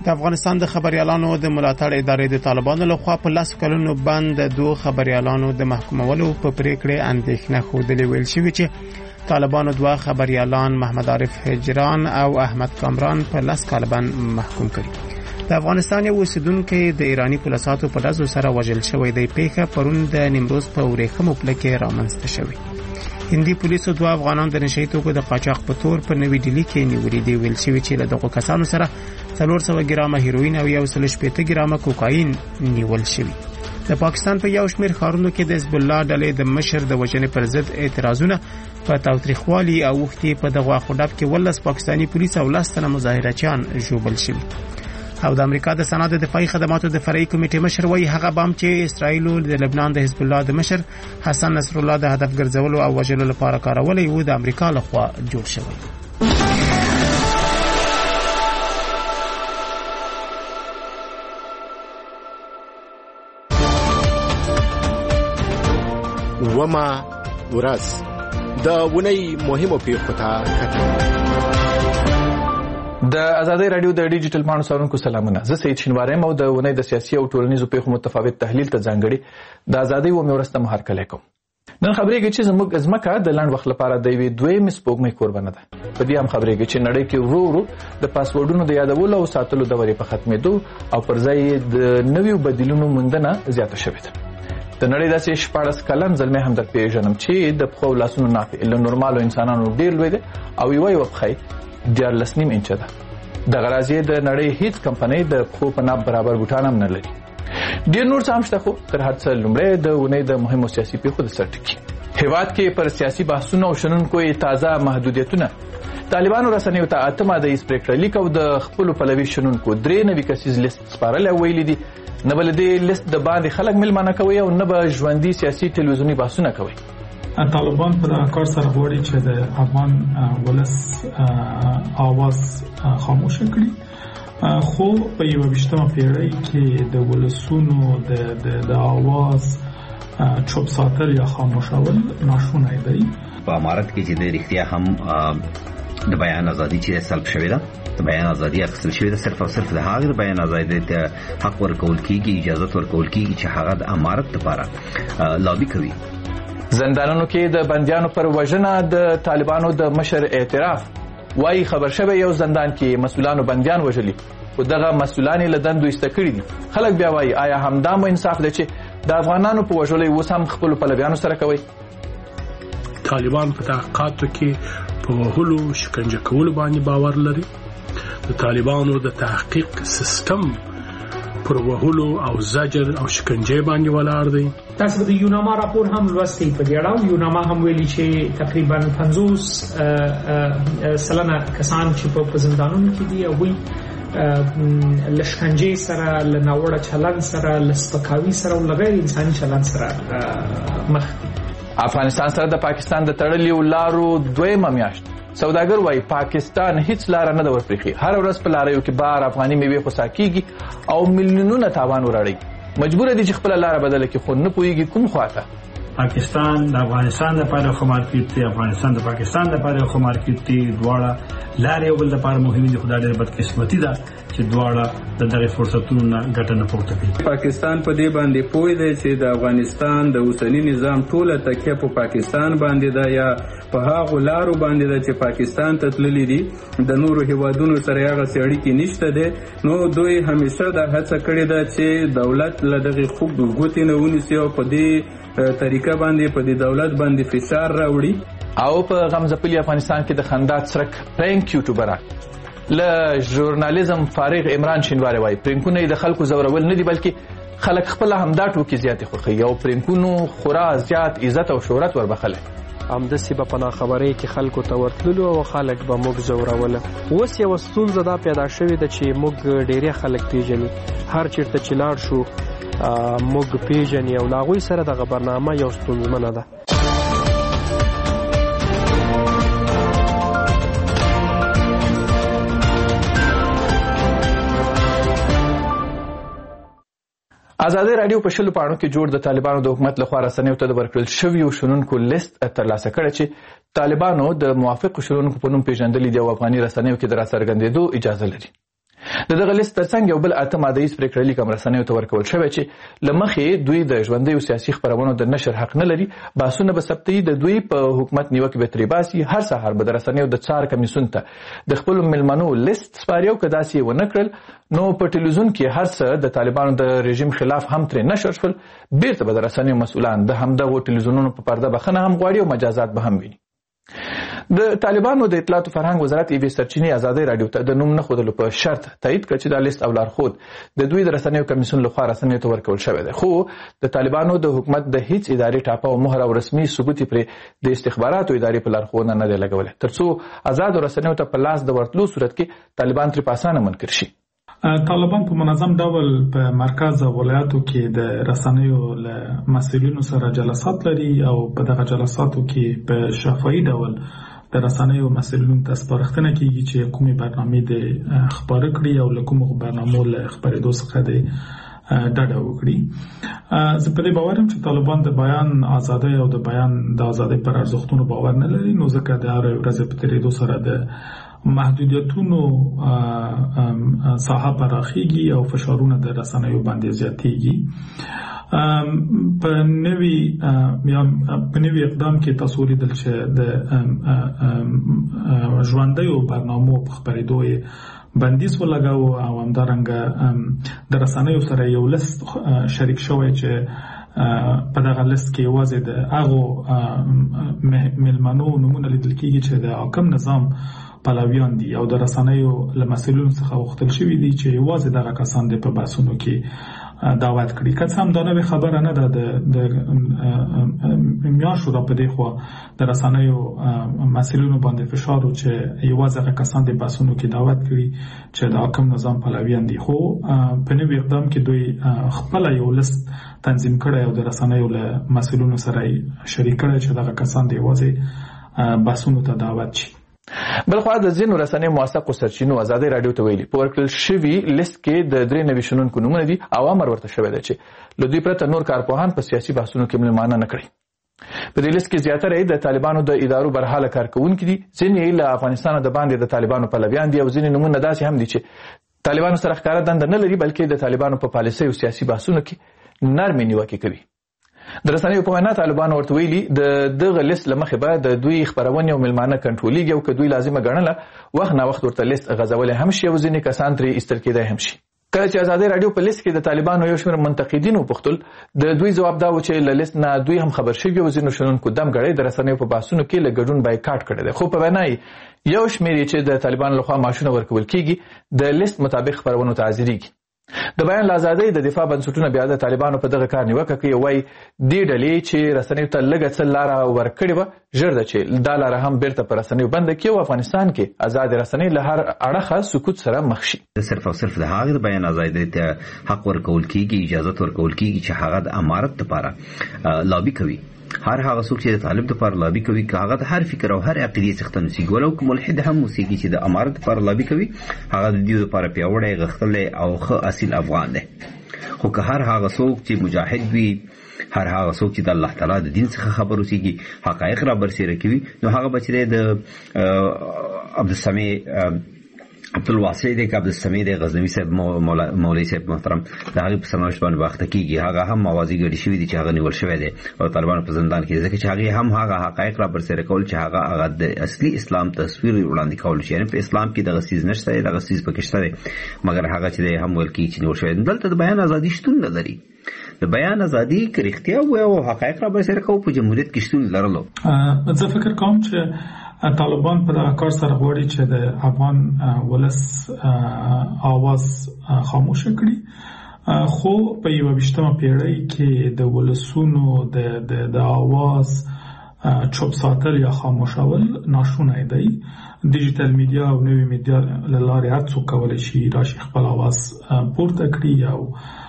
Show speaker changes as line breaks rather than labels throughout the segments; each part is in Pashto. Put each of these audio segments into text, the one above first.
د افغانستان د خبريالانو د ملاتړ ادارې د طالبانو لخوا په 10 کلونو بند 2 خبريالانو د محکومولو په پریکړه اندېښنه خوده ویل شوی چې طالبانو 2 خبريالان محمد عارف هجران او احمد کامران په 10 کال بند محکوم کړي. د افغانستان یو اوسیدونکو د ایرانی پولیسو په داسو سره وژل شوی دی. پیښه پرون د نیمروز په ورېخمو پلکې رامنځته شوی. هندي پولیسو 2 افغانان د نشئی توکو د قاچاق په تور په نوې ډیلی کې نیولې دي. ویل شوی چې له دغه کسانو سره 400 ګرامه هیروین او 180 ګرامه کوکاین نیول شوی. د پاکستان په یو شمېر ښارونو کې د حزب الله ډلې د مشر د وژنې پر ضد اعتراضونه په تاوتریخوالي او وختي په دغه خډاب کې 12 پاکستانی پولیس او 10 تنه مظاهرچیان ژوبل شوي. او د امریکا د سنا د دفاعي خدماتو د فرعي کمیټې مشر وایي هغه بام چې اسرائیل د لبنان د حزب الله د مشر حسن نصر الله د هدف ګرځولو او وژلو لپاره کارولې و د امریکا لخوا جوړ شوی.
وما ورځ د ونی مهمو پیښو ته کتل.
د آزادۍ رادیو د ډیجیټل پاڼو څارونکو سلامونه. زه سید شینواری او د ونی د سیاسي او ټولنیزو پیښو متفاوت تحلیل ته ځانګړي د آزادۍ و میورسته مهرکلی کوم. نن خبرېږي چې زموږ ځمکه د لاند وخت لپاره د یوې دویمې سپوږمۍ کوربنه ده. په دې هم خبرېږي چې نړۍ کې ورو ورو د پاسورډونو د یادولو او ساتلو دورې په ختمېدو او پر ځای د نویو بدیلونو موندنه زیاته شوې ده. د نړۍ داسې 14 کلن زلمی هم در پیژنم چې د پښو لاسونو نافع له نورمالو انسانانو ډیر لوی دی او یو پښی 14.5 انچه ده. د غرازیه د نړۍ هیڅ کمپنۍ د پښو په ناب برابر بوټان هم نه لري. ډیر نور څه هم شته خو تر هر څه لومړی د ونې د مهمو سیاسي پیښو د سر ټکی. هیواد کې پر سیاسي بحثونو او شنونکو تازه محدودیتونه. طالبانو رسنیو ته 8 ماده یې پریکړه لیک او د خپل پلوي شنونکو 3 نوي کسیز لیست سپارل او ویلي دي نه بل دې لیست د باندې خلک ملمانه کوي او نه به ژوندۍ سیاسي ټلویزیونی بحثونه کوي.
طالبان په کار سره غواړي چې د افغان ولس आवाज خاموش کړي، خو په 21مه پیړۍ کې د ولسونو د आवाज چوپ ساتل یا خاموشول ناشونی دی.
په امارت کې چې د اړتیا هم د بیان ازادي چې سلب شوې ده، د بیان ازادي اخیستل شوې ده، صرف او صرف د هغه د بیان ازادي ته حق ورکول کیږي، اجازه ورکول کیږي چې هغه د امارت لپاره لابي کوي.
زندانونو کې د بنديانو پر وژنه د طالبانو د مشر اعتراف. وايي خبر شوه یو زندان کې مسؤلانو بنديان وژلي او دغه مسؤلان له دندو استکړي دي. خلک بیا وايي آیا همدا مو انصاف دی چې د افغانانو په وژلو اوس هم خپل پلویانو سره کوي؟
طالبان په تحقیقاتو کې په وهلو شکنجه کولو باندې باور لري. د طالبانو د تحقیق سیستم پر وهلو او زجر او شکنجه باندې ولاړ دی.
تاسو د یوناما راپور هم لوستئ. په دې اړه یوناما هم ویلي چې تقریبا 50 سلنه کسان چې په زندانونو کې دي او لشکنجه سره، لناوړه چلن سره، لسپکاوي سره او غیر انساني چلن سره مخ دي.
افغانستان سره د پاکستان د تړلیو لارو دویمه میاشت. سوداګر وايي پاکستان هیڅ لار نه ورپریخي. هر ورځ په لاریو کې بار افغاني میوه خوسا کیږي او میلیونونه تاوان وراړي. مجبور دي چې خپل لار بدله کړي خو نه پويږي کوم خواته.
پاکستان د افغانستان لپاره خو مارکیټ دی، افغانستان د پاکستان لپاره خو مارکیټ دی. دواړه لارې یو بل لپاره مهمه دي. خدای دې بدقسمتي ده چې دواړه دغه فرصتونو نه ګټه نه پورته کوي.
پاکستان په دې باندې پوي دی چې د افغانستان د اوسنی نظام ټوله تکیه په پاکستان باندې ده یا په هغه لارو باندې ده چې پاکستان ته تللی دي. د نورو هیوادونو سره هغه اړیکې نشته ده. نو دوی همیشه د هڅه کړې ده چې دولت له دغه خوب ګوتې نه ونیسي او په دې طریقه باندې په دې دولت باندې فشار راوړي.
او په غمزپلی افغانستان کې د خندات سرک پرینک یوټیوبران له ژورنالیزم فارغ عمران شینواری وايي پرینکونه د خلکو زورول نه دي بلکې خلک خپل همدا ټوکې زیاتې خوښي او پرینکونو خورا زیات عزت او شهرت وربخله.
همداسې به په ناخبرۍ کې خلکو ته ورتللو او خلک به موږ زوروله. اوس یوه ستونزه دا پیدا شوې ده چې موږ ډېری خلک پیژني. هر چېرته چې لاړ شو موږ پیژني او له هغوی سره دغه برنامه یو ستونزمنه ده.
آزادۍ رادیو په شلو پاڼو کې جوړ د طالبانو د حکومت لخوا رسنیو ته د ورکړل شویو شنونکو لیست ترلاسه کړی چې طالبانو د موافقو شنونکو په نوم پیژندلي دي او افغاني رسنیو کې د راڅرګندېدو اجازه لري. د دغه لیست ترڅنګ یو بل 8 مادهیز پریکړه لیک رسنیو ته ورکول شوی چې لمخې دوی د ژوندیو سیاسي خبرونو د نشر حق نه لري. باسونه به ثبتي د دوی په حکومت نیوکه به تری باسي. هر سهار به د رسنیو د څار کمیسیون ته د خپل ملمنو لیست سپاریو که داسې ونه کړل نو په ټلویزیون کې هر څه د طالبانو د رژیم خلاف هم ترې نشر شول. بیرته به د رسنیو مسؤلان د همدغو ټلویزیونونو په پرده بخښنه هم غواړي او مجازات به هم ویني. د طالبانو د اطلاعات او فرهنګ وزارت ایوي سرچینې ازادي رادیو ته د نوم نه ښودلو په شرط تایید کړ چې دا لیست او لارښود د دوی د رسنیو کمیسیون لخوا رسنیو ته ورکول شوی دی. خو د طالبانو د حکومت د هیڅ ادارې ټاپه او مهر او رسمي ثبوت پرې د استخباراتو ادارې په لارښوونه نه دی لګولی ترڅو آزاد رسنیو ته په لاس د ورتلو صورت کې طالبان ترې په اسانه منکر شي.
طالبان په منظم ډول په مرکز او ولایاتو کې د رسنیو له مسؤلینو سره جلسات لري او په دغه جلساتو کې په شفاهي ډول د رسنیو مسؤلینو ته سپارښتنه کیږي چې کومې برنامې د خبرې کړي او له کومو برنامو له خبرېدو څخه د ډډه وکړي. زه په دې باور یم چې طالبان د بیان ازادۍ او د بیان د ازادۍ پر ارزښتونو باور نه لري، نو ځکه د هر ورځې په تېرېدو سره د محدودیتونو ساحه پراخیږي او فشارونه د رسنیو باندې زیاتېږي. په نوي اقدام کې تاسو لیدل چې د ژوندیو برنامو په خبرېدو بندیز ولګاو او همدارنګه د رسنیو سره یو لیست شریک شوی چې په دغه لیست کې یوازې د هغو مېلمنو نومونه لیدل کېږي چې د حاکم نظام پلویان دي او د رسنیو له مسؤلینو څخه غوښتل شوي دي چې یوازې دغه کسان د په بحثونو کې دعوت کړي. که څه هم دا نوې خبره نه ده، د میاشتو راپدې خوا د رسنیو مسؤلینو باندې فشار و چې یوازې هغه کسان د بحثونو کې دعوت کړي چې د حاکم نظام پلویان دي. خو په نوي اقدام کې دوی خپله یو لیست تنظیم کړی او د رسنیو له مسؤلینو سره شریک کړی چې دغه کسان د یوازې بحثونو ته دعوت شي.
بلخوا د ځینو رسنیو موثقو سرچینو ازادي رادیو ته ویلي په ورکړل شوي لیست کې د 3 نوي شنونکو نومونه دي او امر ورته شوی دی چې له دوی پرته نور کارپوهان په سیاسي بحثونو کې ملمانه نه کړي. په دې لیست کې زیاتره د طالبانو د ادارو برحاله کارکونکي دي، ځینې له افغانستان د باندې د طالبانو پلویان دي او ځینې نومونه داسې هم دي چې طالبانو سره ښکاره دنده نه لري بلکې د طالبانو په پالیسۍ او سیاسي بحثونو کې نرمې نیوکې کوي. د رسنیو په وینا طالبانو ورته ویلي د دغه لیست له مخې به د دوی خپرونې او مېلمانه کنټرولېږي او که دوی لازمه ګڼله وخت ناوخت ورته لیست غځولی هم شي او ځینې کسان ترې ایستل کېدی هم شي. کله چې ازادي رادیو په لیست کې د طالبانو یو شمېر منتقدینو وپوښتل د دوی ځواب دا و چې له لیست نه دوی هم خبر شوي او ځینو شنونکو دم ګړی د رسنیو په بحثونو کې له ګډون بایکاټ کړی دی. خو په وینا یې یو شمېر چې د طالبانو لخوا معاشونه ورکول کېږي د لیست مطابق خپرونو ته حاضرېږي. د بیان ازادۍ د دفاع بنسټونه بیا د طالبانو په دغه کار نیوکه کوي. وایي دې ډلې چې رسنیو ته لږه څه لاره ورکړې وه ژر ده چې دا لاره هم بیرته په رسنیو بنده کړي او افغانستان کې ازاد رسنۍ له هر اړخه سکوت سره مخ شي.
صرف او صرف د هغه بیان ازادۍ ته حق ورکول کیږي، اجازه ورکول کیږي چې هغه د امارت لپاره لابي کوي. هر هغه څوک چې د طالب لپاره لابي کوي هغه د هر فکر او هر عقیدې څخه نسیږي، ولو که ملحد هم اوسېږي چې د امارت لپاره لابي کوي هغه د دې لپاره پیاوړی غښتلی او ښه اصیل افغان دی. خو که هر هغه څوک چې مجاهد وي، هر هغه څوک چې د الله تعالی د دین څخه خبر اوسېږي، حقایق را برسېره کوي، نو هغه به چې د عبدالسمیع عبدالواسع دی که عبدالسمیع دی غزنوي صاحب مولوي صاحب محترم د هغې په سرنوشت باندې باخته کېږي. هغه هم موازي ګډې شوي دي چې هغه نیول شوی دی او طالبانو په زندان کې، ځکه چې هغې هم هغه حقایق را برسېره کول چې هغه د اصلي اسلام تصویر وړاندې کول شي. یعنې په اسلام کې دغه څیز نشته دی، دغه څیز پکې شته دی، مګر هغه چې دی هم ویل کېږي چې نیول شوی دی. دلته د بیان ازادي شتون نه لري. د بیان ازادي که رښتیا ووایو او حقایق را برسېره کوو په جمهوریت کې شتون لرلو.
زه فکر کوم چې طالبان په دغه کار سره غواړي چې د افغان ولس آواز خاموشه کړي. خو په 21مه پیړۍ کې د ولسونو د آواز چوپ ساتل یا خاموشول ناشونی دی. ډیجیټل میډیا او نوې میډیا له لارې هر څوک کولی شي راشي خپل آواز پورته کړي او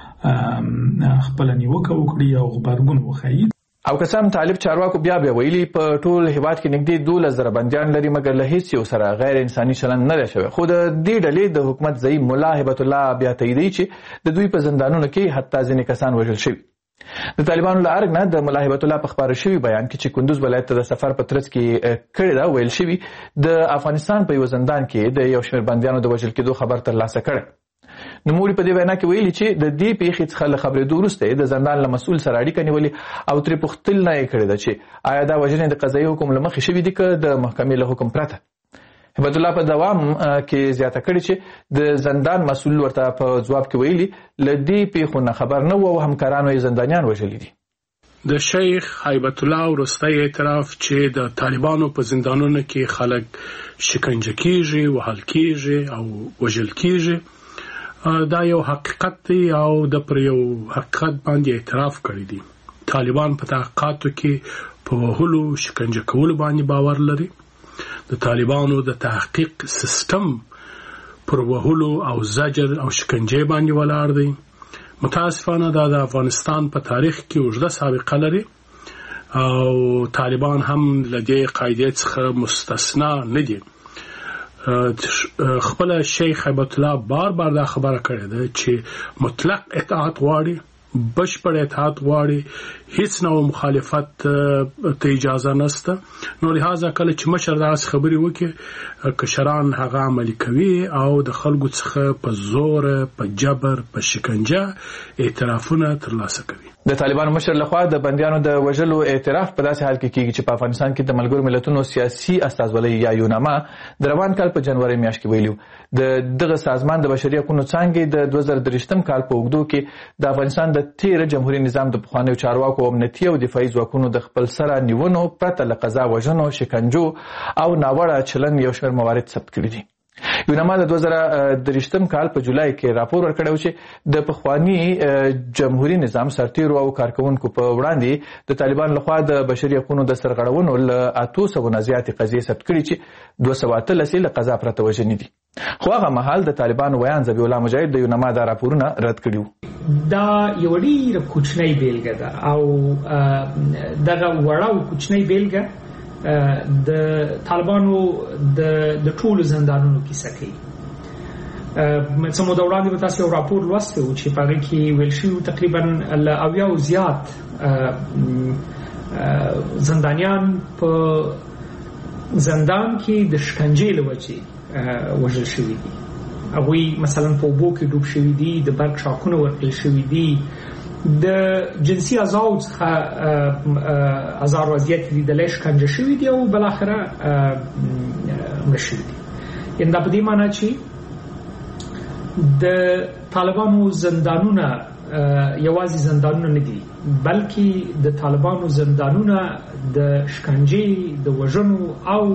خپله نیوکه وکړي او غبرګون وښیي.
او قسم طالب چارواکو بیا ویلي په ټول هیواد کې نږدې 12,000 بندیان لري مګر له هیڅ یو سره غیر انساني چلند نه دی شوی. خو د دې ډلې د حکومت ضعیف ملا هبت الله بیا تاییدوي چې د دوی په زندانونو کې حتی ځینې کسان وژل شوي. د طالبانو له ارګ نه د ملا هیبت الله په خبره شوی بیان کې چې کندوز ولایت ته د سفر په ترڅ کې کړی دا ویل شوی د افغانستان په یو زندان کې د یو شمېر بندیانو د وژل کېدو خبر ترلاسه کړی. نوموړي په دې وینا کې ویلي چې د دې پیښې څخه له خبرېدو وروسته د زندان له مسؤل سره اړیکه نیولې او ترې پوښتنه یې کړې ده چې آیا دا وژنې د قضایي حکم له مخې شوي دي که د محکمې له حکم پرته. هیبت الله په دوام کې زیاته کړې چې د زندان مسؤل ورته په ځواب کې ویلي له دې پیښو نه خبر نه و او همکارانو یې زندانیان وژلي دي.
د شیخ هیبت الله وروستی اعتراف چې د طالبانو په زندانونو کې خلک شکنجه کیږي، وهل کیږي او وژل کیږي دا یو حقیقت دی او د پر یو حقیقت باندې اعتراف کړی دی. طالبان په تحقیقاتو کې په وهلو شکنجه کولو باندې باور لري. د طالبانو د تحقیق سیستم پر وهلو او زجر او شکنجه باندې ولاړ دی. متاسفانه دا د افغانستان په تاریخ کې اوږده سابقه لري او طالبان هم له دې قاعدې څخه مستثنا نه دي. خپل شیخ هیبت الله بار بار دا خبره کړې ده چې مطلق اطاعت غواړي، بشپړ اطاعت غواړي، هیڅ نوع مخالفت ته اجازه نشته. نو لہذا کله چې مشر داسې خبرې وکړي کشران هغه عملي کوي او د خلکو څخه په زور، په جبر، په شکنجه اعترافونه ترلاسه کوي.
د طالبانو مشر لخوا د بندیانو د وژلو اعتراف په داسې حال کې کیږي چې په افغانستان کې د ملګرو ملتونو سیاسي استازولۍ یا یوناما د روان کال په جنوري میاشت کې ویلو د دغه سازمان د بشري حقوقو څانګې د 2023م کال په اوږدو کې د افغانستان د تیر جمهوریت نظام د پخوانیو چارواکو او امنیتي او دفاعي ځواکونو د خپل سره نیونو پرته له قضا وژنو، شکنجو او ناوړه چلن یو شمېر موارد ثبت کړي دي. یوناما د 2023م کال په جولای کې راپور ورکړی و چې د پخواني جمهوریت نظام سرتیرو او کارکونکو په وړاندې د طالبان لخوا د بشري حقوقو د سرغړونو له 800 نه زیاتې قضیې ثبت کړي چې 213 له قضا پرته وژنې دي. خو هغه مهال د طالبانو ویان ذبیح الله مجاهد د یوناما دا راپورونه رد کړي وو.
دا یو ډېره کوچنۍ بیلګه ده او دغه وړه او کوچنۍ بیلګه د طالبانو د ټولو زندانونو کیسه کوي. څه موده وړاندې به تاسو یو راپور لوستی و چې په هغې کې ویل شوي تقریبا له 80 زیات زندانیان په زندان کې د شکنجې له وجې وژل شوي دي. هغوی مثلا په اوبو کې ډوب شوي دي، د برق شاکونه ورکړل شوي دي، د جنسي اعضاو څخه ازار وضعیت لیدلی شکنجه شوي دي او بالاخره مړه شوي دي. یعنې دا په دې معنی چې د طالبانو زندانونه یوازې زندانونه نه دي بلکې د طالبانو زندانونه د شکنجې، د وژنو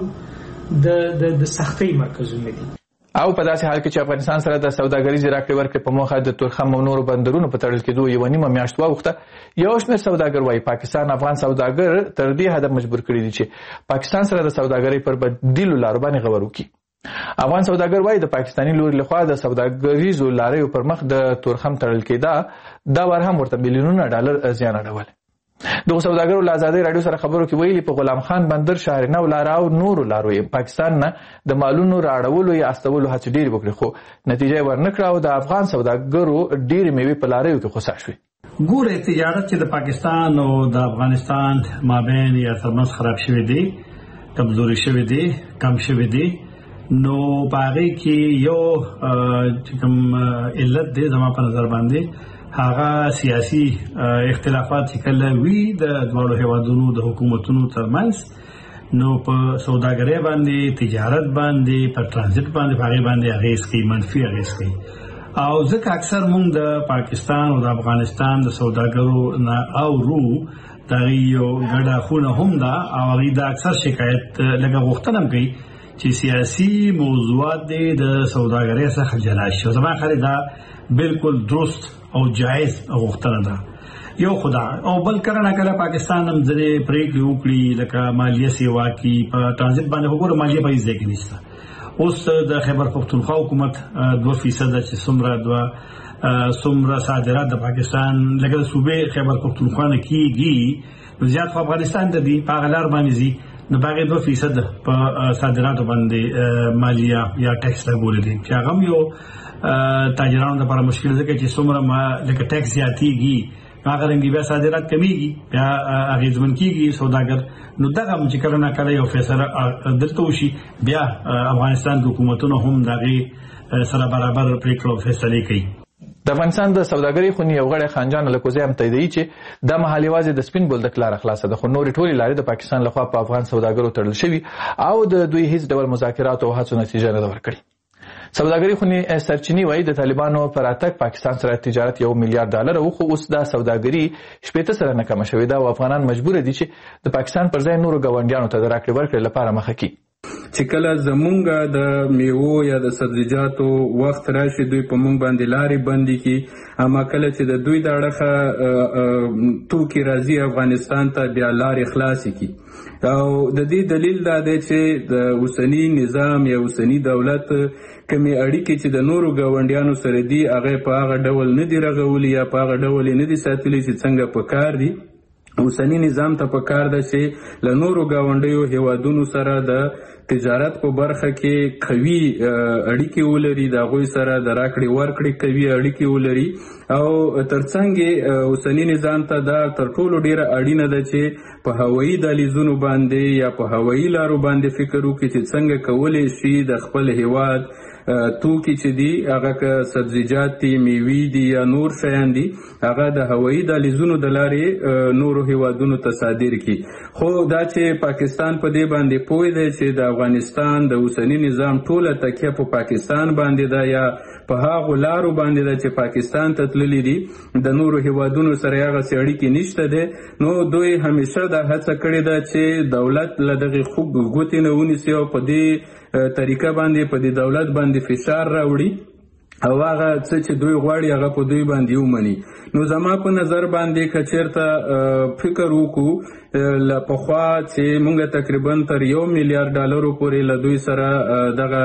او د سختۍ مرکزونه دي.
او په داسې حال کې چې افغانستان سره د سوداګریزې راکړې ورکړې په موخه د تورخم او نورو بندرونو په تړل کېدو یوه نیمه میاشت واوښته، یو شمېر سوداګر وایي پاکستان افغان سوداګر تر دې حده مجبور کړي دي چې پاکستان سره د سوداګرۍ پر بدیلو لارو باندې غور وکړي. افغان سوداګر وایي د پاکستاني لوري لخوا د سوداګریزو لاریو پر مخ د تورخم تړل کېده دا ور هم ورته میلیونونه ډالر زیان اړول. دغه سوداګرو له ازادۍ راډیو سره خبرو کې ویلي په غلام خان بندر، شهرنو لاره او نورو لارو یې پاکستان نه د مالونو راړولو یا استولو هڅې ډېرې وکړې خو نتیجه یې ورنه کړه او د افغان سوداګرو ډېرې میوې په لاریو کې خوسا شوې.
ګوره تجارت چې د پاکستان او د افغانستان مابین یا ترمنځ خراب شوی دی، کمزوري شوی دی، کم شوی دی، نو په هغې کې یو کوم علت دی زما په نظر باندې هغه سیاسي اختلافات چې کله وي د دواړو هیوادونو د حکومتونو ترمنځ، نو په سوداګرۍ باندې، تجارت باندې، په ترانزیت باندې په هغې باندې اغېز کوي، منفي اغېز کوي. او ځکه اکثر موږ د پاکستان او د افغانستان د سوداګرو نه اورو د هغې یو ګډه خونه هم ده او هغوی د اکثر شکایت لږه غوښتنه هم کوي چې سیاسي موضوعات دې د سوداګرۍ څخه جلا شي. زما خیال دا بالکل درست او جایز غوښتنه ده. یو خدا او بل کله نه کله پاکستان هم ځینې پریکړې وکړي لکه مالیه سیوا کې په ترانزیت باندې وګوره مالیه به هیڅ ځای کې نشته. اوس د خیبر پښتونخوا حکومت 2% چې څومره صادرات د پاکستان لکه د صوبې خیبر پښتونخوا نه کېږي نو زیات خو افغانستان ته دي، په هغه لار باندې ځي، نو په هغې 2% په صادراتو باندې مالیه یا ټیکس لګولی دی چې هغه هم یو تاجرانو لپاره مشکل ځکه چې څومره لکه ټیکس زیاتېږي هغه رنګ بیا صادرات کمیږي بیا اغیزمن کیږي سوداګر نو دغه چې کله نه کله یو فیصله درته وشي بیا افغانستان حکومتونه هم دغه سره برابر پریکړه فیصله کوي.
د افغانستان د سوداګرۍ خونې یو غړی خانجان الکوزی هم تاییدوي چې دا مهال یوازې د سپین بولدک لاره خلاصه ده، خو نورې ټولې لارې د پاکستان لخوا په افغان سوداګرو تړل شوي او د دوی هیڅ ډول مذاکراتو او هڅو نتیجه نه ده ورکړې. سوداګرۍ خونې سرچینې وایي د طالبانو پر راتګ پاکستان سره تجارت $1 میلیارډ و، خو اوس دا سوداګري 80 سره نه کمه شوې ده او افغانان مجبور دي چې د پاکستان پر ځای نورو ګاونډیانو ته د راکړې ورکړې لپاره مخه کړي.
چې کله زمونږه د میوو یا د سبزیجاتو وخت راشي دوی په مونږ باندې لارې بندي کی، اما کله چې د دوی د اړخه توکي راځي افغانستان ته بیا لارې خلاصې کی. او د دې دلیل دا دی چې د اوسنی نظام یا اوسنی دولت کمی اړیکې چې د نورو ګاونډیانو سره دي هغه په هغه ډول نه دي رغولي یا په هغه ډول نه دي ساتلي چې څنګه پکار دي. اوسنی نظام ته پکار ده چې له نورو ګاونډیو هیوادونو سره د تجارت په برخه کې قوي اړیکې ولري، د هغوی سره د راکړې ورکړې قوي اړیکې ولري او ترڅنګ اوسنی نظام ته دا تر ټولو ډیره اړینه ده چې په هوایي دهلیزونو باندې یا په هوایي لارو باندې فکر وکړي چې څنګه کولی شي د خپل هیواد توکي چې دي هغه که سبزیجات دي، میوې دي یا نور شیان دي هغه د هوایي دهلیزونو د لارې نورو هیوادونو ته صادر کړي. خو دا چې پاکستان په دې باندې پوه دی چې د افغانستان د اوسنی نظام ټوله تکیه په پاکستان باندې ده یا په هغو لارو باندې ده چې پاکستان ته تللي دي، د نورو هیوادونو سره هغسې اړیکې نشته دی، نو دوی همیشه دا هڅه کړې ده چې دولت له دغې ګوتې نه ونیسي او په دې طریقه باندې په دې دولت باندې فشار راوړي او هغه څه چې دوی غواړي هغه په دوی باندې ومني. نو زما په نظر باندې که چېرته فکر وکړو له پخوا چې موږ تقریبا تر $1 میلیارډ پورې له دوی سره دغه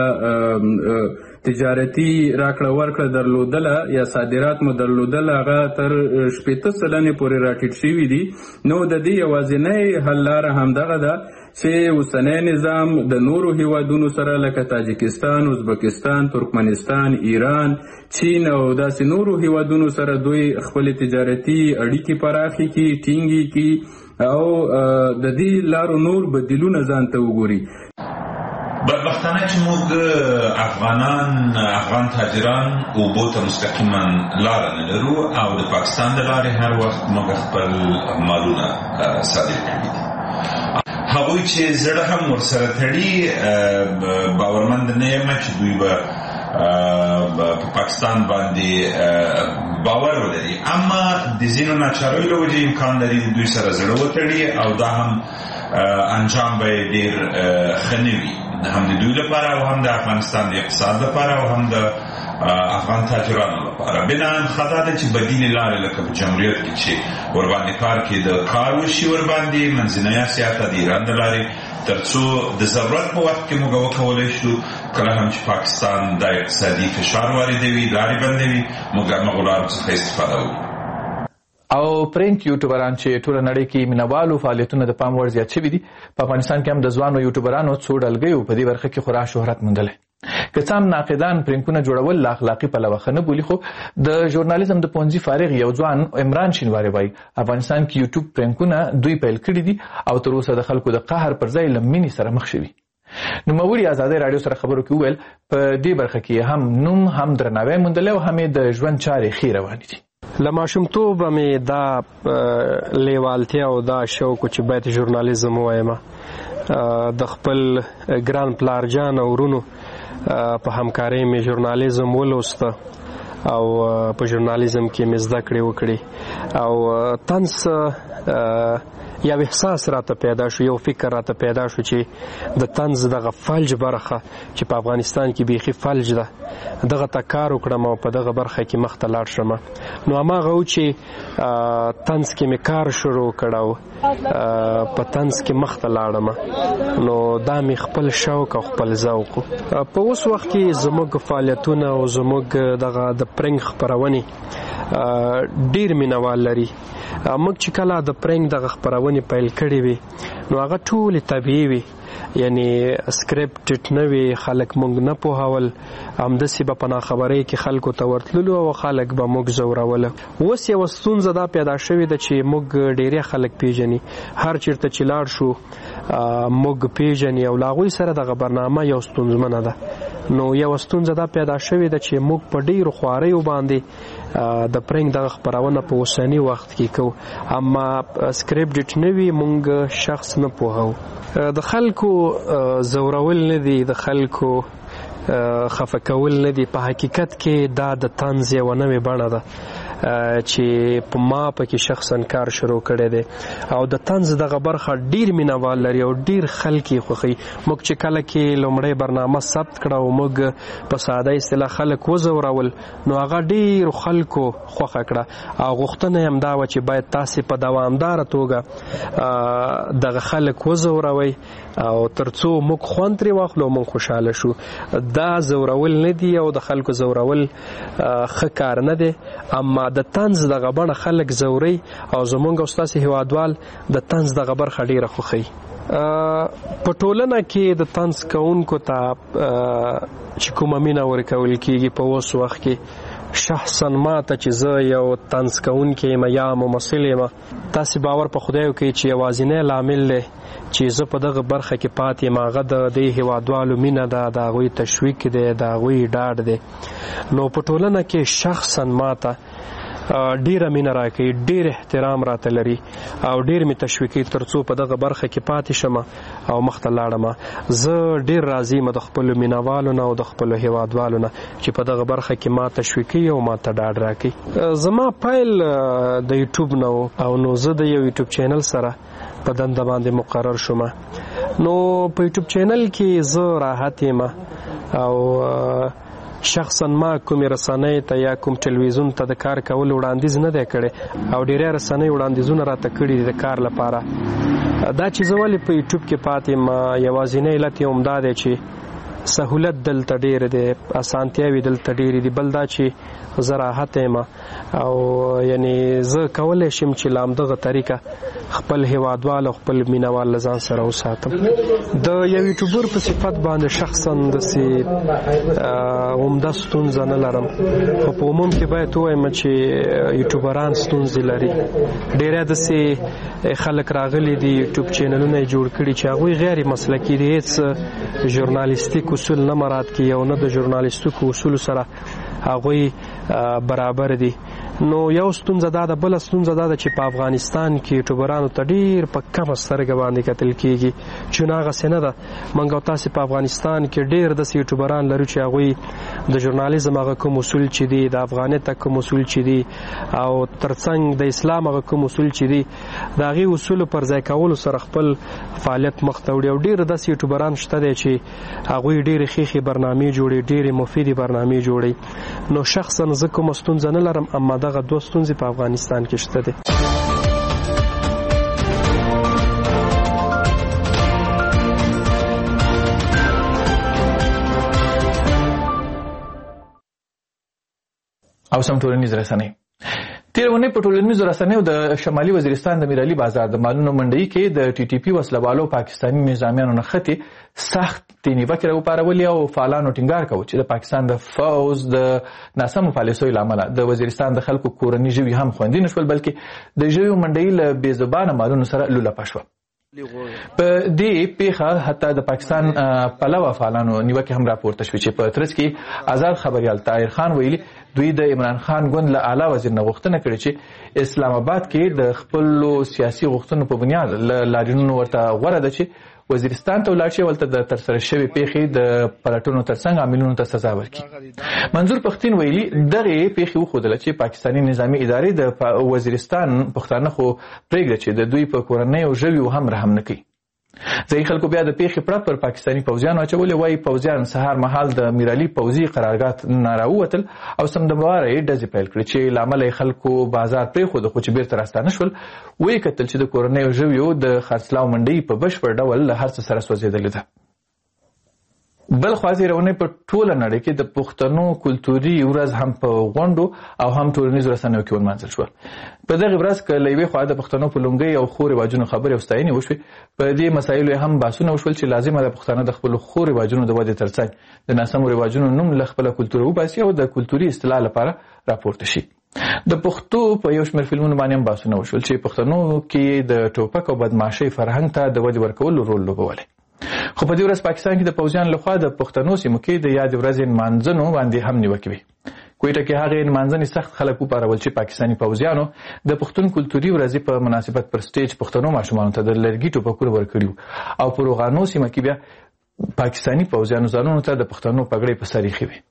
تجارتي راکړه ورکړه درلودله یا صادرات مو درلودل هغه تر 80 سلنې پورې راټیټ شوي دي. نو د دې یوازینۍ حل لاره همدغه ده چې اوسنی نظام د نورو هیوادونو سره لکه تاجکستان، ازبکستان، ترکمنستان، ایران، چین او داسې نورو هیوادونو سره دوی خپل تجارتي اړیکې پراخې کړي، ټینګې کړي او د دې لارو نور بدیلونه ځان ته وګوري.
بدبختانه چې موږ افغان تاجران اوبو ته مستقیما لاره نه لرو او د پاکستان د لارې هر وخت موږ خپل مالونه صادر کړي دي. هغوی چې زړه هم ورسره تړي باورمند نه یم چې دوی به په پاکستان باندې باور ولري، اما د ځینو ناچاریو له وجې امکان لري دوی سره زړه وتړي او دا هم انجام به ډېر ښه نه وي، هم د دوی لپاره او هم د افغانستان د اقتصاد لپاره او هم د افغان تاجرانو لپاره. بناً خطا ده چې بدیلې لارې لکه په جمهوریت کې چې ورباندې کار کې د کار وشي ورباندې منځنۍ اسیا ته د ایران د لارې تر څو د ضرورت په وخت کې موږ وکولی شو کله هم چې پاکستان د اقتصادي فشار واردوي لارې بندوي موږ هغو لارو څخه استفاده وکړو.
او پرنټ یوټیوبران چې ټوله نړۍ کې مینوالو فعالیتونه د پام وړ زیات شوي دي، په افغانستان کې هم د ځوانو یوټیوبرانو څو ډلګیو په دې برخه کې خورا شهرت موندلی. که څه هم ناقدان پرنټونه جوړول له اخلاقي پلوه ښه نه بولي، خو د ژورنالیزم د پوهنځي فارغ یو ځوان عمران شینواری وایي افغانستان کې یوټیوب پرنټونه دوی پیل کړي دي او تر اوسه د خلکو د قهر پر ځای له مینې سره مخ شوي. نوموړي ازادۍ راډیو سره خبرو کې وویل په دې برخه کې هم نوم هم درناوی موندلی او هم د ژوند چارې ښې روانې دي.
له ماشومتوبه مې دا لیوالتیا او دا شوق چې باید ژورنالیزم ووایم. د خپل ګران پلار جان او ورونو په همکارۍ مې ژورنالیزم ولوسته او په ژورنالیزم کې مې زده کړې وکړې او طنز یو احساس راته پیدا شو، یو فکر راته پیدا شو چې د طنز دغه فلج برخه چې په افغانستان کې بیخي فلج ده دغه ته کار وکړم او په دغه برخه کې مخ ته لاړ شم. نو هماغه و چې طنز کې مې کار شروع کړ او په طنز کې مخ ته لاړم، نو دا مې خپل شوق او خپل ذوق. په اوس وخت کې زموږ فعالیتونه او زموږ دغه د پرنګ خپرونې ډیر مینوال لري. موږ چې کله د پرنګ دغه خپرونې پیل کړې وي نو هغه ټولې طبیعي وي یعنی سکرپټ نه وي، خلک موږ نه پوهول، همداسې به په ناخبرۍ کې خلکو ته ورتللو او خلک به موږ ځوروله. اوس یوه ستونزه دا پیدا شوې ده چې موږ ډېری خلک پیژني، هر چېرته چې لاړ شو موږ پیژني او له هغوی سره دغه برنامه یو ستونزمنه ده. نو یوه ستونزه دا پیدا شوې ده چې موږ په ډېرو خواریو باندې د پرنګ دغه خپرونه په اوسني وخت کې کوو، اما سکرپټ نه وي موږ شخص نه پوهو. د خلکو ځورول نه دي، د خلکو خفه کول نه دي، په حقیقت کې دا د طنز یوه نوې بڼه ده چې په ما پکې شخصا کار شروع کړی دی او د طنز دغه برخه ډیر مینوال لري او ډیر خلک یې خوښوي. موږ چې کله کې لومړی برنامه ثبت کړه او موږ په ساده اصطلاح خلک وځورول، نو هغه ډیرو خلکو خوښه کړه او غوښتنه یې همدا وه چې باید تاسې په دوامداره توګه دغه خلک وځوروئ او تر څو موږ خوند ترې واخلو او موږ خوشحاله شو. دا ځورول نه دي او د خلکو ځورول ښه کار نه دی، اما د طنز دغه بڼه خلک ځوري او زمونږ او ستاسې هیوادوال د طنز دغه برخه ډیره خوښوي. په ټولنه کې د طنز کوونکو ته چې کومه مینه ورکول کېږي په اوس وخت کې، شخصا ما ته چې زه یو طنز کوونکی یم یا ممثل یم، تاسې باور په خدای وکړئ چې یوازینی لامل دی چې زه په دغه برخه کې پاتې یم هغه د دې هیوادوالو مینه ده، د هغوی تشویق دی، د هغوی ډاډ دی. نو په ټولنه کې شخصا ما ته ډیره مینه راکوي، ډیر احترام راته لري او ډیر می تشویقي تر څو په دغه برخه کې پاتې شم او مخته لاړم. زه ډیر راضي یم د خپلو مینوالو نه او د خپلو هیوادوالو نه چې په دغه برخه کې ما تشویقي او ما ته ډاډ راکوي. زما پیل د یوټیوب نه و او نو زه د یو یوټیوب چینل سره په دنده باندې مقرر شوم. نو په یوټیوب چینل کې زه راحت یم او شخصا ما کومې رسنۍ ته یا کوم ټلویزیون ته د کار کولو وړاندیز نه دی کړی او ډیری رسنۍ وړاندیزونه راته کړي دي د کار لپاره. دا چې زه ولې په یوټیوب کې پاتې یم یوازینی علت یې همدا دی چې سهولت دلته ډېر دی، اسانتیاوې دلته ډېرې دي، بل دا چې زه راحته یم او یعنی زه کولی شم چې له همدغه طریقه خپل هیوادوال او خپل مینوال له ځان سره وساتم. د یو یوټیوبر په صفت باندې شخصا داسې عمده ستونزه نه لرم، خو په عموم کې باید ووایم چې یوټیوبران ستونزې لري. ډېری داسې خلک راغلي دي یوټیوب چینلونه یې جوړ کړي چې هغوی غیر مسلکي دي، هېڅ ژورنالیستیک اصول نه مراعات کوي او نه د ژورنالیستیکو اصولو سره هغوی برابر دي. نو یو ستونزه دا ده، بله ستونزه دا ده چې په افغانستان کې یوټیوبرانو ته ډېر په کمه سترګه باندې کتل کېږي، چې نه هغسې نه ده. موږ او تاسې په افغانستان کې ډېر داسې یوټیوبران لرو چې هغوی د ژورنالیزم هغه کوم اصول چې دي، د افغانیت کوم اصول چې دي او ترڅنګ د اسلام هغه کوم اصول چې دي، د هغې اصولو پر ځای کولو سره خپل فعالیت مخته وړي. او ډېر داسې یوټیوبران شته دی چې هغوی ډېرې ښې برنامې جوړوي، ډېرې مفیدې برنامې جوړوي. نو شخصا زه کومه ستونزه نه لرم، اما دغه دوه ستونزې په افغانستان کې شته دي.
او سم ټولنیز رسنۍ. تیر ونې په ټولنیزو رسنیو د شمالي وزیرستان د میرعلي بازار د مالونو منډۍ کې د ټي ټي پي وسلوالو پاکستاني نظامیانو نښتې سخت نیوکې راوپارولې او فعالانو ټینګار کوي چې د پاکستان د فوز د ناسمو پالیسیو له امله د وزیرستان د خلکو کورني ژوي هم خوندي نه شول، بلکې د ژویو منډۍ له بې زبانه مالونو سره لولپه شوه. په دې پیښه حتی د پاکستان پلوه فعالانو نیوکې هم راپورته شوې چې په ترڅ کې آزاد خبریال طاهر خان ویلي دوی د عمران خان ګوند له اعلی وزیر نه غوښتنه کړې چې اسلام آباد کې د خپلو سیاسي غوښتنو په بنیاد لاریونونو ورته غوره ده چې وزیرستان ته ولاړ شي، ولته د ترسره شوې پیښې د پلټنو ترڅنګ عاملونو ته سزا ورکړي. منظور پښتين ویلي دغه پیښې وښودله چې پاکستاني نظامي ادارې د وزیرستان پښتانه خو پرېږده چې د دوی په کورنیو ژویو هم رحم نه کوي. ځایي خلکو بیا د پیښې پرته پر پاکستاني پوځیانو اچولې، وایي پوځیان سهار مهال د میرعلي پوځي قرارګاه نه راووتل او سمدمواره یې ډزې پیل کړې چې له امله یې خلکو بازار پرېښود، خو چې بیرته راستانه شول ویې کتل چې د کورنیو ژویو د خرڅلاو منډۍ په بشپړ ډول له هر څه سره سوځېدلې ده. بل خاصه رونه په ټوله نړۍ کې د پښتنو کلتوري ورځ هم په غونډو او هم ټولنیزو رسنیو کې ونمانځل شو. په دغه ورځ کې لوی خو د پښتنو په لومړی او خور واجونو خبرې او ستاینې وشوې. په دې مسایلو هم بحثونه وشول چې لازمه ده پښتانه د خپل خور واجونو د ودې ترڅنګ د ناسمو رواجونو نوم له خپل کلتور وباسي او د کلتوري اصطلاح لپاره راپورته شي. د پښتو په یو شمېر فلمونو باندې هم بحثونه وشول چې پښتنو کې د ټوپک او بدمعشۍ فرهنګ ته د ودې ورکولو رول لوبولی. خو په دې ورځ پاکستان کې د پوځیانو لخوا د پښتنو سیمو کې د یاد ورځې نمانځنو باندې هم نیوکې وې. کویټه کې هغه نمانځنې سخت خلک وپارول چې پاکستاني پوځیانو د پښتون کلتوري ورځې په مناسبت پر سټیج پښتنو ماشومانو ته د لرګي ټوپکونه ورکړي او په روغانو سیمه کې بیا پاکستاني پوځیانو ځانونو ته د پښتنو پګړۍ په سر ایښې وې.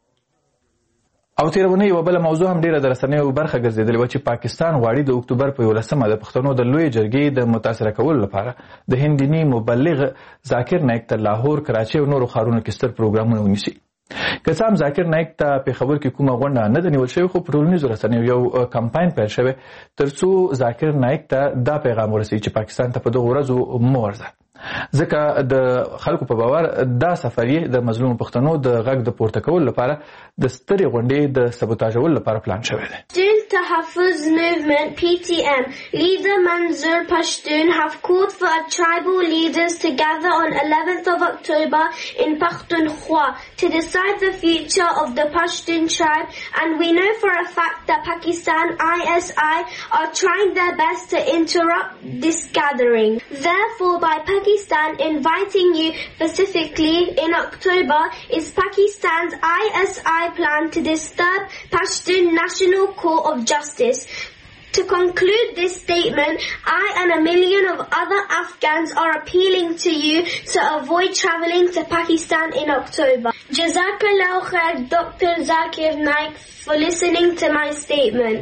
او تیرونه یو بل موضوع هم ډیره د رسنیو برخه ګرځیدلې و چې پاکستان غواړي د اکتوبر په 11مه د پښتنو د لوی جرګې د متاثره کولو لپاره د هندینی مبلغ ذاکر نایک ته لاهور، کراچۍ او نورو ښارونو کې ستر پروګرامونه ونیسي. که څه هم ذاکر نایک ته پېښور کې کومه غونډه نه ده نیول شوې، خو په ټولنیزو رسنیو یو کمپاین پیل شوی ترڅو ذاکر نایک ته دا پیغام ورسوي چې پاکستان ته په دغو ورځو مه ورځه، ځکه د خلکو په باور دا سفر یې د مظلوم پښتنو د غږ د پورته کولو لپاره د سترې غونډې د سبوتاژولو لپاره پلان شوی دی.
Student Tahaffuz Movement PTM leader Manzoor Pashtun have called for tribal leaders to gather on 11th of October in Pakhtunkhwa to decide the future of the Pashtun tribe, and we know for a fact that Pakistan ISI are trying their best to interrupt this gathering. Therefore, by Pakistan inviting you specifically in October is Pakistan's ISI plan to disturb Pashtun National Court of Justice. To conclude this statement, I and a million of other Afghans are appealing to you to avoid travelling to Pakistan in October. Jazakallah khair, Dr. Zakir Naik, for listening to my statement.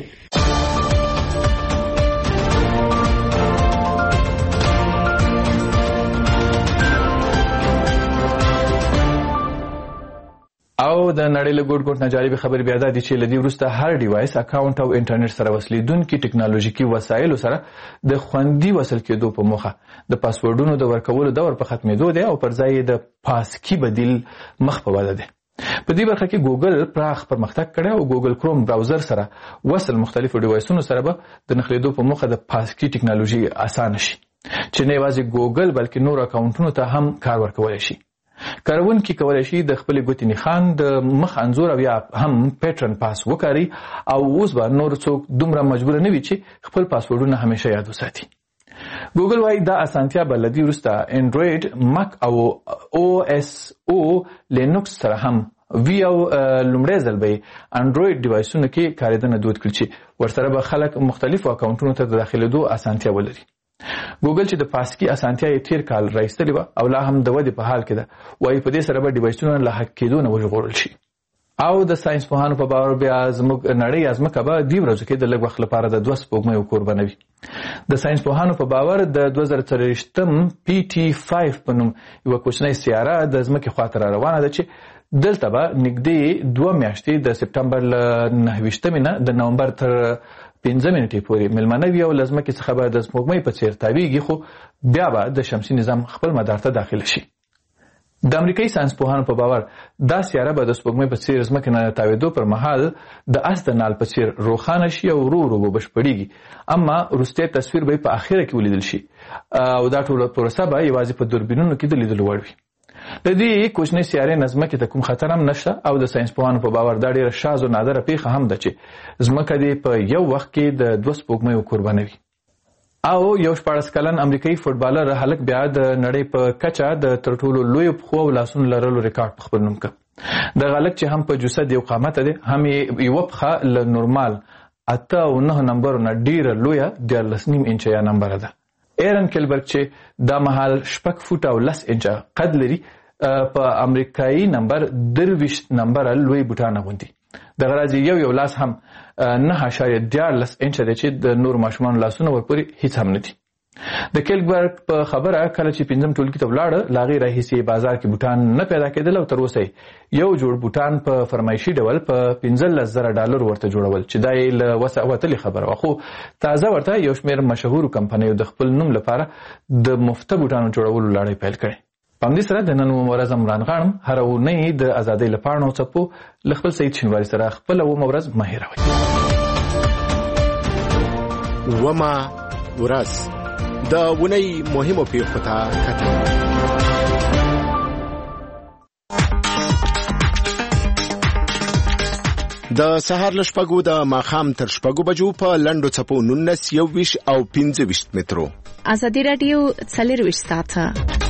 او د نړۍ له ګوټ ګوټ نه جالبې خبرې بیا دا دي چې له دې وروسته هر ډیوایس اکاونټ او انټرنیټ سره وصلېدونکي ټکنالوژیکي وسایلو سره د خوندي وصل کېدو په موخه د پاسورډونو د ورکولو دور په ختمېدو دی او پر ځای یې د پاسکي بدیل مخ په وده دی. په دې برخه کې ګوګل پراخ پرمختګ کړی او ګوګل کروم براوزر سره وصل مختلفو ډیوایسونو سره به د نښلېدو په موخه د پاسکي ټکنالوژي اسانه شي چې نه یوازې ګوګل بلکې نور اکاونټونو ته هم کار ورکولی شي. کاروونکي کولی شي د خپلې ګوتې نښان د مخ انځور او یا هم پیټرن پاس وکاري او اوس به نور څوک دومره مجبور نه وي چې خپل پاسورډونه همیشه یاد وساتي. ګوګل وايي دا اسانتیا به له دې وروسته انډرویډ، مک او او اس او لینوکس سره هم وی او لومړی ځل به انډرویډ ډیوایسونو کې کارېدنه دود کړي چې ورسره به خلک مختلفو اکاونټونو ته د داخلېدو اسانتیا ولري. ګوګل چې د پاسکي اسانتیا یې تیر کال راایستلې وه او لا هم د ودې په حال کې ده، وایي په دې سره به ډیوایسونه له هک کېدو نه وژغورل شي. او د ساینس پوهانو په باور بیا زموږ نړۍ ازمکه به دې ورځو کې د لږ وخت لپاره د 2 سپوږمیو کوربه نه وي. د ساینس پوهانو په باور د 2023م PT5 په نوم یوه کوچنۍ سیاره د ځمکې خواته را روانه ده چې دلته به نږدې 2 میاشتې د سپټمبر له 29 نه د نومبر تر 15 منټې پورې مېلمانه وي او له ځمکې څخه به د سپوږمۍ په څېر تاویږي، خو بیا به د شمسي نظام خپل مدار ته داخله شي. د امریکایي ساینس پوهانو په باور دا سیاره به د سپوږمۍ په څېر ځمکې نه تاوېدو پر مهال د اس د نال په څېر روښانه شي او ورو ورو به بشپړېږي، اما وروستی تصویر به په آخره کې ولیدل شي او دا ټوله پروسه به یوازې په دوربینونو کې د لیدلو وړ وي. د دې کوچنۍ سیارې نه ځمکې ته کوم خطر هم نشته او د ساینس پوهانو په باور دا ډېره شاذ و نادره پیښه هم ده چې ځمکه دې په یو وخت کې د 2 سپوږمیو کوربه نه وي. او یو 14 کلن امریکایي فوټبالر هلک بیا د نړۍ په کچه د تر ټولو لویو پښو او لاسونو لرلو ریکارډ په خپل نوم کړ. دغه هلک چې هم په جسد یو قامته دی، هم یوه پښه له نورمال 8 او 9 نمبرو نه ډېره لویه 14.5 انچه نمبره ده. ایرن کلبرګ چې دا مهال 6 فوټه او 10 انچه قد لري په امریکایي نمبر 23 نمبره لوی بوټان اغوندي. دغه راځي یو لاس هم 9.14 انچه دی چې د نور ماشومانو لاسونه ورپورې هیڅ هم نه دي. د کلبرګ په خبره کله چې 5م ټولګي ته ولاړه له هغې راهیسې بازار کې بوټان نه پیدا کېدل او تر اوسه یو جوړ بوټان په فرمایشي ډول په $15,000 ورته جوړول چې دا یې له وسه وتلې خبره وه، خو تازه ورته یو شمېر مشهورو کمپنیو د خپل نوم لپاره د مفته بوټانو جوړولو لړۍ پیل کړې. په همدې سره د نن ورځ عمران غاڼم هر اونۍ د ازادۍ لپاره نو څپو خپل سید شینواری سره خپل ورځ مه هېروئ.
وما ورځ د اونۍ مهمو پیښو ته کتل. د سهار له 6 د ماښام تر 6 بجو په لنډو څپو 19 21 او 25 مترو.
ازادي رادیو 24 ساعته